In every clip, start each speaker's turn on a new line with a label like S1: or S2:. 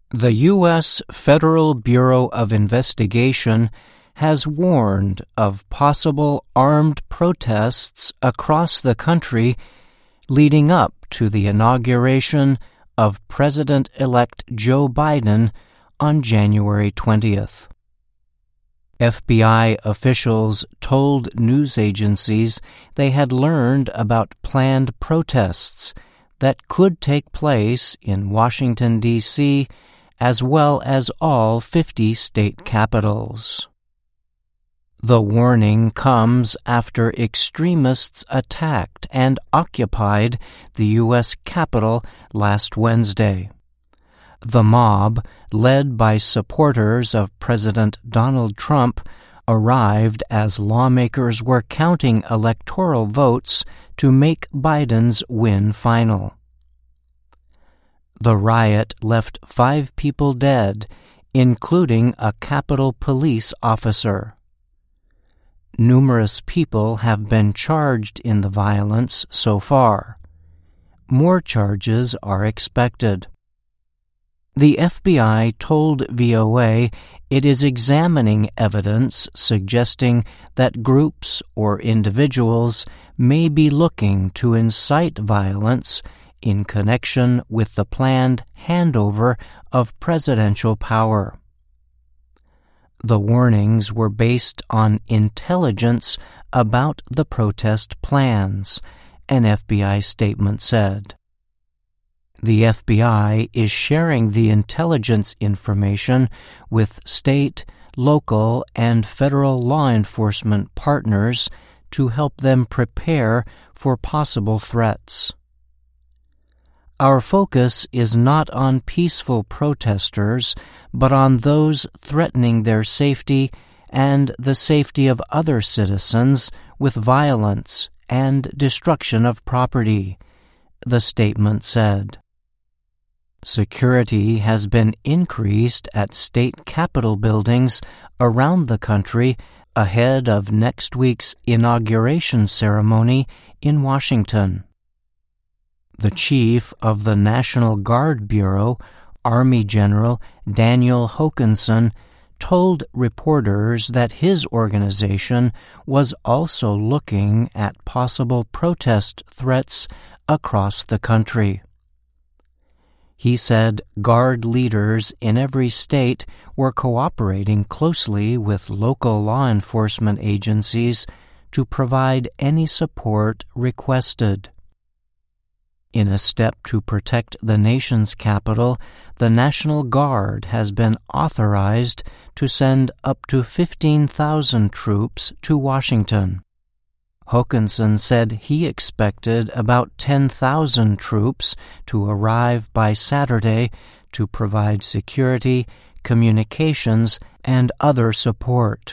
S1: The U.S. Federal Bureau of Investigation has warned of possible armed protests across the country leading up to the inauguration of President-elect Joe Biden on January 20th. FBI officials told news agencies they had learned about planned protests that could take place in Washington, D.C., as well as all 50 state capitals. The warning comes after extremists attacked and occupied the U.S. Capitol last Wednesday. The mob, led by supporters of President Donald Trump, arrived as lawmakers were counting electoral votes to make Biden's win final. The riot left 5 people dead, including a Capitol Police officer. Numerous people have been charged in the violence so far. More charges are expected. The FBI told VOA it is examining evidence suggesting that groups or individuals may be looking to incite violence in connection with the planned handover of presidential power. The warnings were based on intelligence about the protest plans, an FBI statement said. The FBI is sharing the intelligence information with state, local, and federal law enforcement partners to help them prepare for possible threats. Our focus is not on peaceful protesters, but on those threatening their safety and the safety of other citizens with violence and destruction of property, the statement said. Security has been increased at state capitol buildings around the country ahead of next week's inauguration ceremony in Washington. The chief of the National Guard Bureau, Army General Daniel Hokanson, told reporters that his organization was also looking at possible protest threats across the country. He said Guard leaders in every state were cooperating closely with local law enforcement agencies to provide any support requested. In a step to protect the nation's capital, the National Guard has been authorized to send up to 15,000 troops to Washington. Hokanson said he expected about 10,000 troops to arrive by Saturday to provide security, communications, and other support.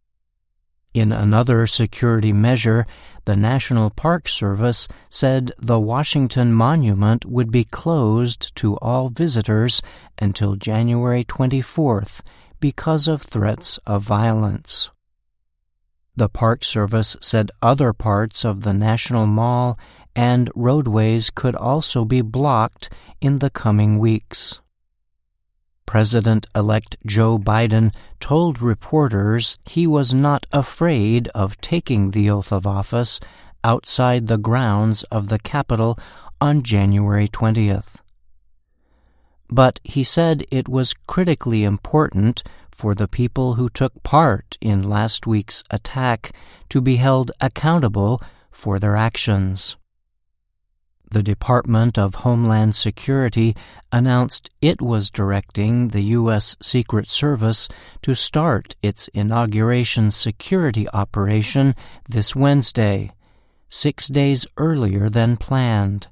S1: In another security measure, the National Park Service said the Washington Monument would be closed to all visitors until January 24th because of threats of violence. The Park Service said other parts of the National Mall and roadways could also be blocked in the coming weeks. President-elect Joe Biden told reporters he was not afraid of taking the oath of office outside the grounds of the Capitol on January 20th. But he said it was critically important for the people who took part in last week's attack to be held accountable for their actions. The Department of Homeland Security announced it was directing the U.S. Secret Service to start its inauguration security operation this Wednesday, 6 days earlier than planned.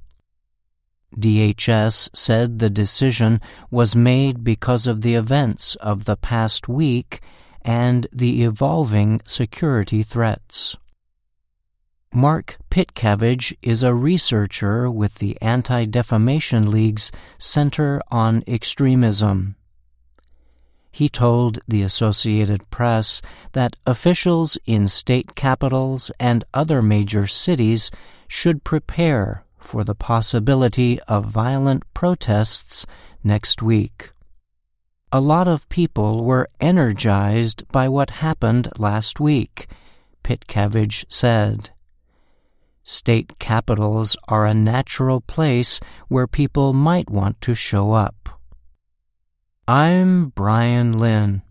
S1: DHS said the decision was made because of the events of the past week and the evolving security threats. Mark Pitcavage is a researcher with the Anti-Defamation League's Center on Extremism. He told the Associated Press that officials in state capitals and other major cities should prepare for the possibility of violent protests next week. A lot of people were energized by what happened last week, Pitcavage said. State capitals are a natural place where people might want to show up. I'm Brian Lynn.